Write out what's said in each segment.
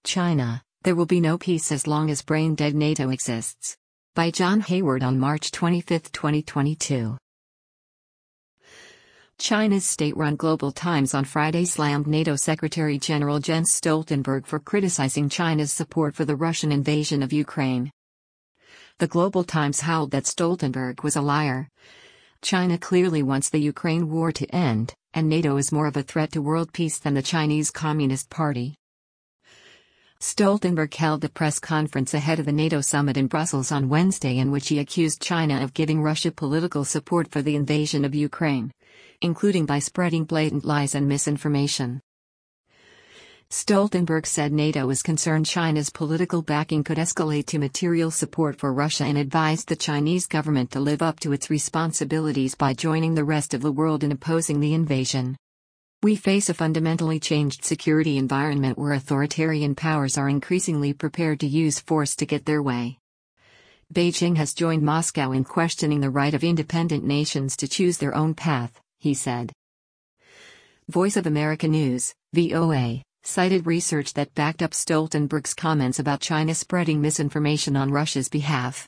China, there will be no peace as long as brain-dead NATO exists. By John Hayward on March 25, 2022. China's state-run Global Times on Friday slammed NATO Secretary General Jens Stoltenberg for criticizing China's support for the Russian invasion of Ukraine. The Global Times howled that Stoltenberg was a liar. China clearly wants the Ukraine war to end, and NATO is more of a threat to world peace than the Chinese Communist Party. Stoltenberg held a press conference ahead of the NATO summit in Brussels on Wednesday in which he accused China of giving Russia political support for the invasion of Ukraine, including by spreading blatant lies and misinformation. Stoltenberg said NATO is concerned China's political backing could escalate to material support for Russia and advised the Chinese government to live up to its responsibilities by joining the rest of the world in opposing the invasion. We face a fundamentally changed security environment where authoritarian powers are increasingly prepared to use force to get their way. Beijing has joined Moscow in questioning the right of independent nations to choose their own path, he said. Voice of America News, VOA, cited research that backed up Stoltenberg's comments about China spreading misinformation on Russia's behalf.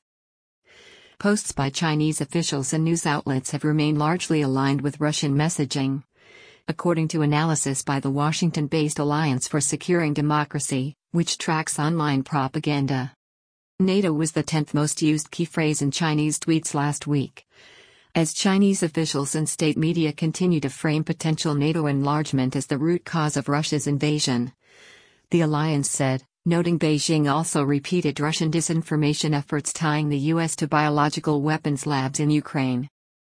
Posts by Chinese officials and news outlets have remained largely aligned with Russian messaging, according to analysis by the Washington-based Alliance for Securing Democracy, which tracks online propaganda. NATO was the 10th most used key phrase in Chinese tweets last week. As Chinese officials and state media continue to frame potential NATO enlargement as the root cause of Russia's invasion, the alliance said, noting Beijing also repeated Russian disinformation efforts tying the U.S. to biological weapons labs in Ukraine.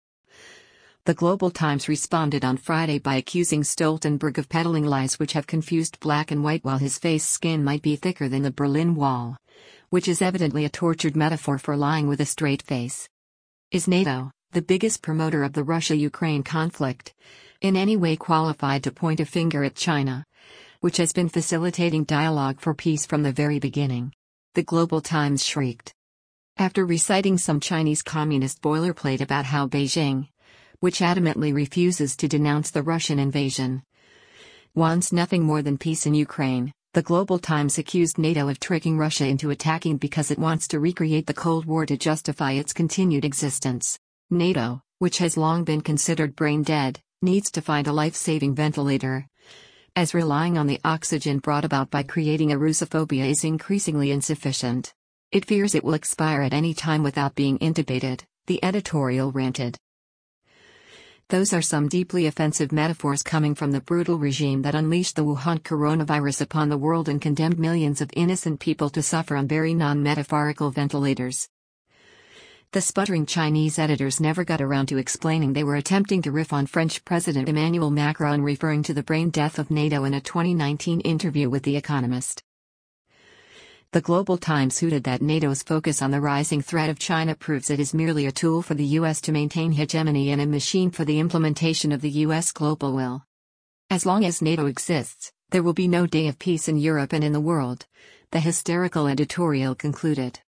The Global Times responded on Friday by accusing Stoltenberg of peddling lies which have confused black and white while his face skin might be thicker than the Berlin Wall, which is evidently a tortured metaphor for lying with a straight face. Is NATO, the biggest promoter of the Russia-Ukraine conflict, in any way qualified to point a finger at China, which has been facilitating dialogue for peace from the very beginning? The Global Times shrieked. After reciting some Chinese communist boilerplate about how Beijing, which adamantly refuses to denounce the Russian invasion, wants nothing more than peace in Ukraine, the Global Times accused NATO of tricking Russia into attacking because it wants to recreate the Cold War to justify its continued existence. NATO, which has long been considered brain dead, needs to find a life-saving ventilator, as relying on the oxygen brought about by creating a Russophobia is increasingly insufficient. It fears it will expire at any time without being intubated, the editorial ranted. Those are some deeply offensive metaphors coming from the brutal regime that unleashed the Wuhan coronavirus upon the world and condemned millions of innocent people to suffer on very non-metaphorical ventilators. The sputtering Chinese editors never got around to explaining they were attempting to riff on French President Emmanuel Macron referring to the brain death of NATO in a 2019 interview with The Economist. The Global Times hooted that NATO's focus on the rising threat of China proves it is merely a tool for the U.S. to maintain hegemony and a machine for the implementation of the U.S. global will. As long as NATO exists, there will be no day of peace in Europe and in the world, the hysterical editorial concluded.